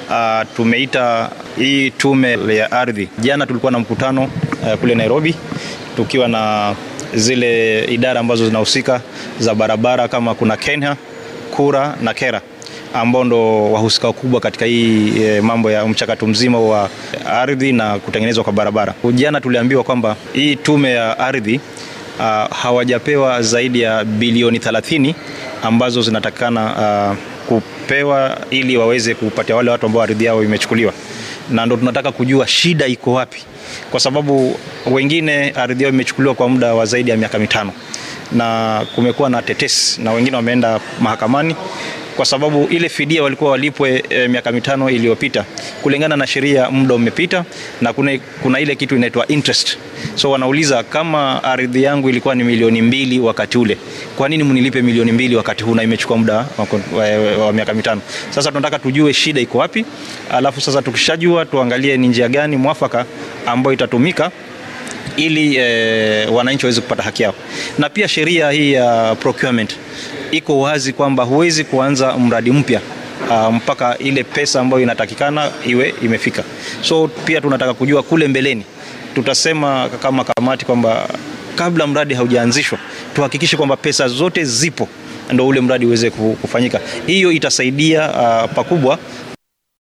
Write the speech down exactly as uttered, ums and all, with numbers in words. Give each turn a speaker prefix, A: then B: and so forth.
A: uh, tumeita hii tume ya ardhi. Jana tulikuwa na mkutano uh, kule Nairobi tukiwa na zile idara ambazo zinahusika za barabara kama kuna Kenya, Kura na Kera ambao ndo wahusika wakubwa katika hii e, mambo ya mchakato mzima wa ardhi na kutengenezwa kwa barabara. Jana tuliambiwa kwamba hii tume ya ardhi uh, hawajapewa zaidi ya bilioni thelathini ambazo zinatakana uh, kupewa ili waweze kupatia wale watu ambao ardhi yao imechukuliwa. Na ndo tunataka kujua shida iko wapi, kwa sababu wengine ardhi yao imechukuliwa kwa muda wa zaidi ya miaka mitano na kumekuwa na tetesi na wengine wameenda mahakamani kwa sababu ile fidia walikuwa walipwe e, miaka mitano iliyopita. Kulingana na sheria muda umepita na kuna, kuna ile kitu inaitwa interest. So wanauliza kama ardhi yangu ilikuwa ni milioni mbili wakati ule, kwa nini mnilipe milioni mbili wakati huu na imechukua muda wa, wa, wa miaka mitano? Sasa tunataka tujue shida iko wapi, alafu sasa tukishajua tuangalie ni njia gani mwafaka ambayo itatumika ili e, wananchi waweze kupata haki yao. Na pia sheria hii ya uh, procurement iko wazi kwamba huwezi kuanza mradi mpya uh, mpaka ile pesa ambayo inatakikana iwe imefika. So pia tunataka kujua kule mbeleni, tutasema kama kamati kwamba kabla mradi haujaanzishwa tuhakikishe kwamba pesa zote zipo ndio ule mradi uweze kufanyika. Hiyo itasaidia uh, pakubwa